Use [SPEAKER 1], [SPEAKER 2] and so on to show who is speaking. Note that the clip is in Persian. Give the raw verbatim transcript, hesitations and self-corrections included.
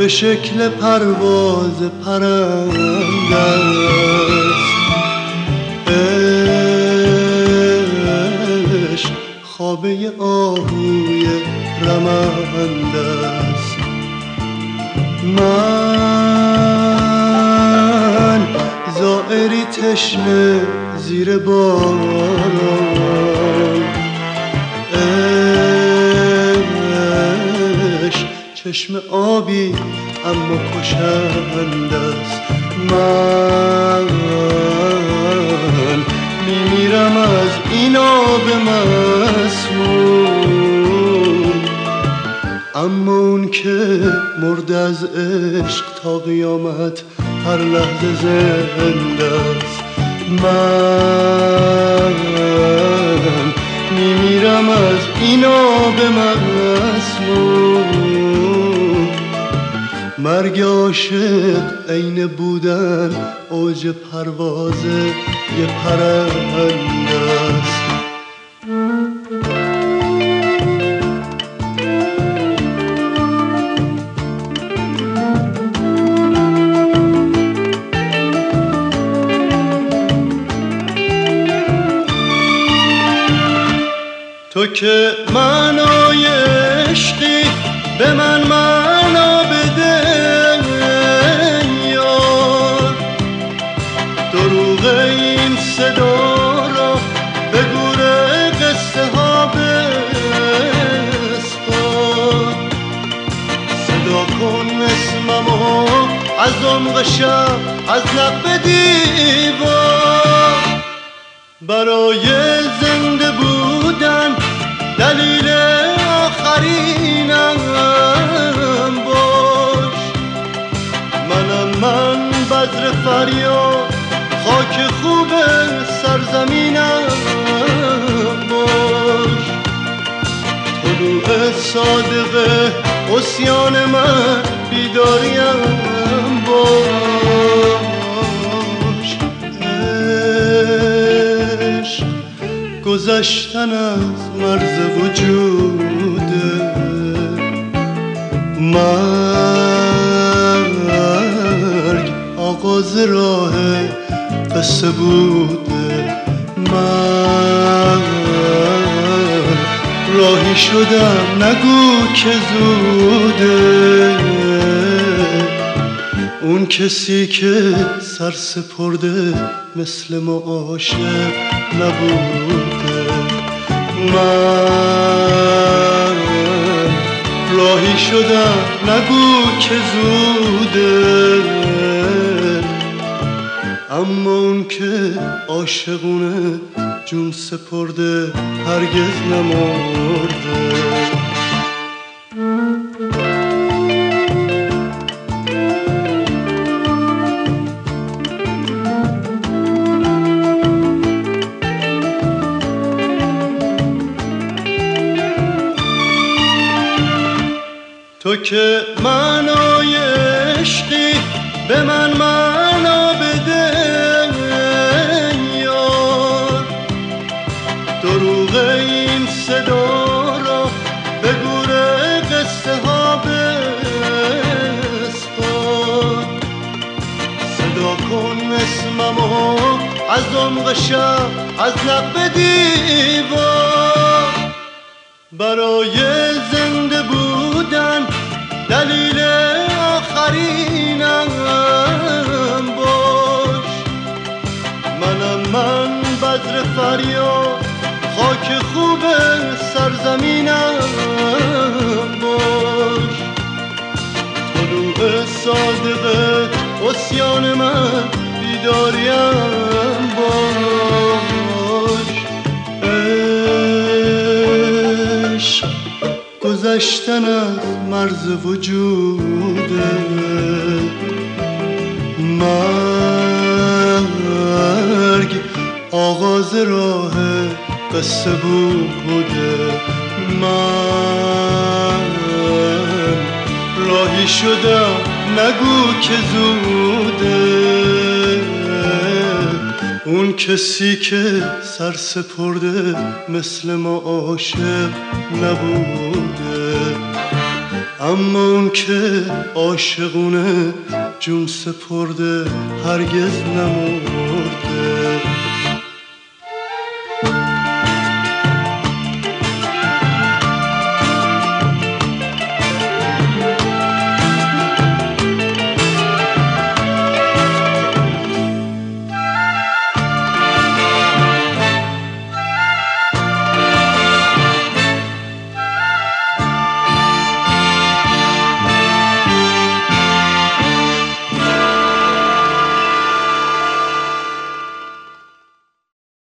[SPEAKER 1] به شکل پرواز پرنده است. عشق خوابه آهوی رمنده است. من زائری تشنه زیر باران، عشق چشم آبی اما کشنده است. من میمیرم از این آب مسموم، اما اون که مرده از عشق تا قیامت هر لحظه زنده است. من میمیرم از این آب مسموم. مرگ عاشق عین بودن اوج پرواز یه پرنده است. تو که معنای عشقی به من معنا بده یار، دروغ این صدا را به گور قصه ها بسپار. صدا کن اسممو از عمق شب از لب دیوار. برای زنده بودن دلیل آخرینم باش. منم من بذر فریاد خاک خوب سرزمینم باش. طلوع صادقه عصیان من بیداریم باش. عشق گذشتن از مرز وجوده، مرگ آغاز راه قصه بوده. من راهی شدم نگو که زوده، اون کسی که سر سپرده مثل ما عاشق نبوده. من راهی شدم نگو که زوده، اما اون که عاشقونه جون سپرده هرگز نمرده. تو که معنای عشقی به من معنا بده یار، دروغ این صدا را به گور قصه ها بسپار. صدا کن اسممو از عمق شب از لب دیوار. برای زنده بودن دلیل آخرینم باش. منم من بذر فریاد خاک خوب سرزمینم باش. طلوع صادقه عصیان من بیداریم باش. عشق گذشتن از مرز وجوده، مرگ آغاز راه قصه بوده. من راهی شدم نگو که زوده، اون کسی که سر سپرده مثل ما عاشق نبوده. اما اون که عاشقونه جون سپرده هرگز نمرده.